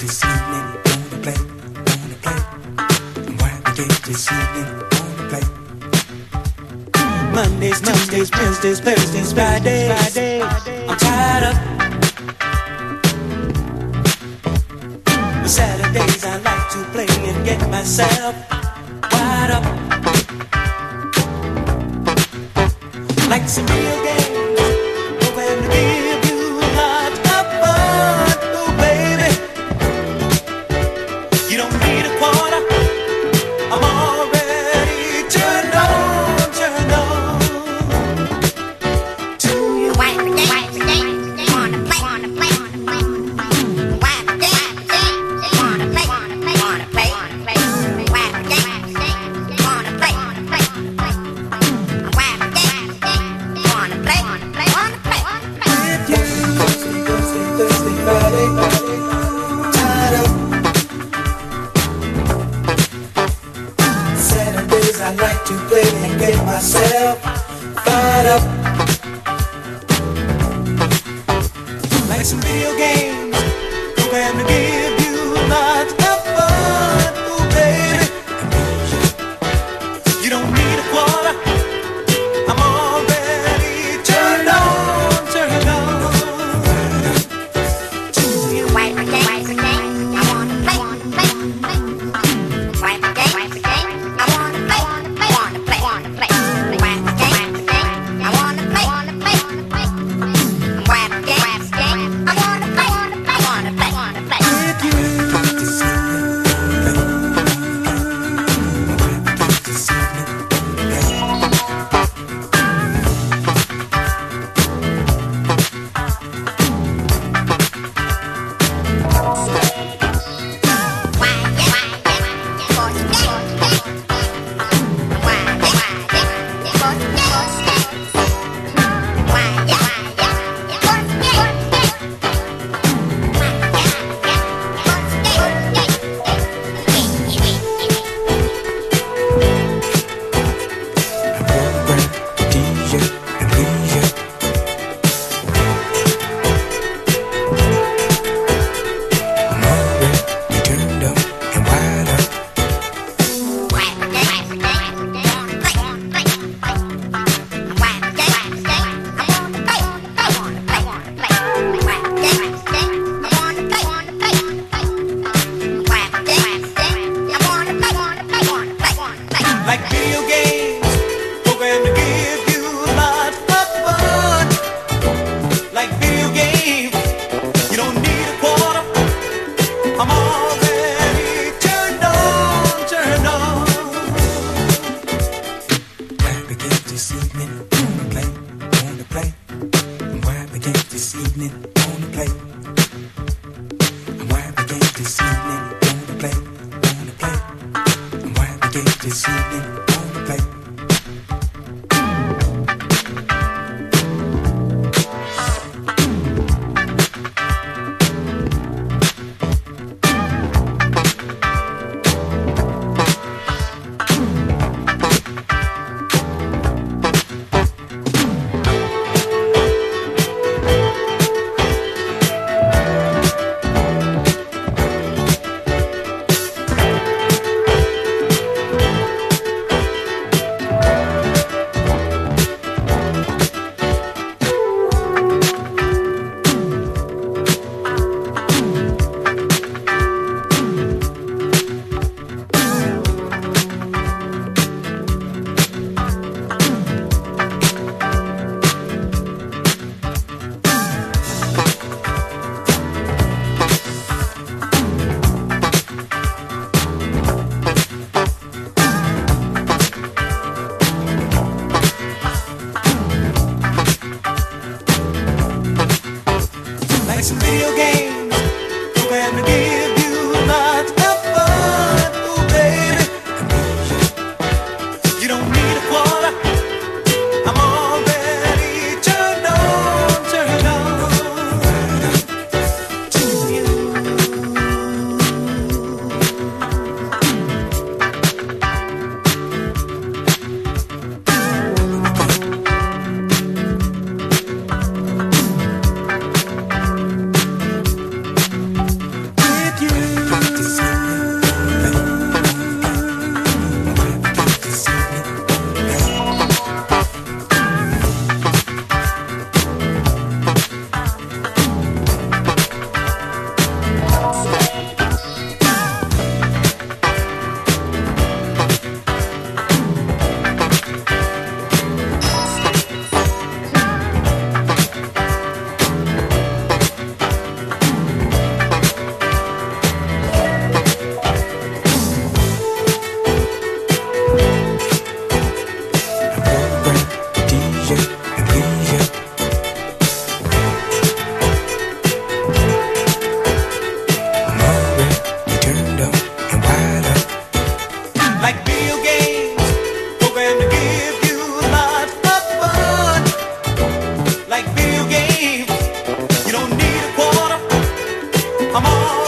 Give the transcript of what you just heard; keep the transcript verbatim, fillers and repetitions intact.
this evening? Wanna play, wanna play. Why we get this evening? Wanna play. Mondays, Tuesdays, Wednesdays, Thursdays, Fridays. Fridays. I'm tired of the Saturdays. I like to play and get myself wired up. Like some real games, hoping to give you a lot of fun. Oh baby, you don't need a quarter, I'm already turned on, turned on to you. Wipe the day, wipe the day, wanna play, wanna play, wipe the day, wanna play, wanna play, wanna play, wipe the day, wanna play, wanna play, wipe the day, wanna play. I'm all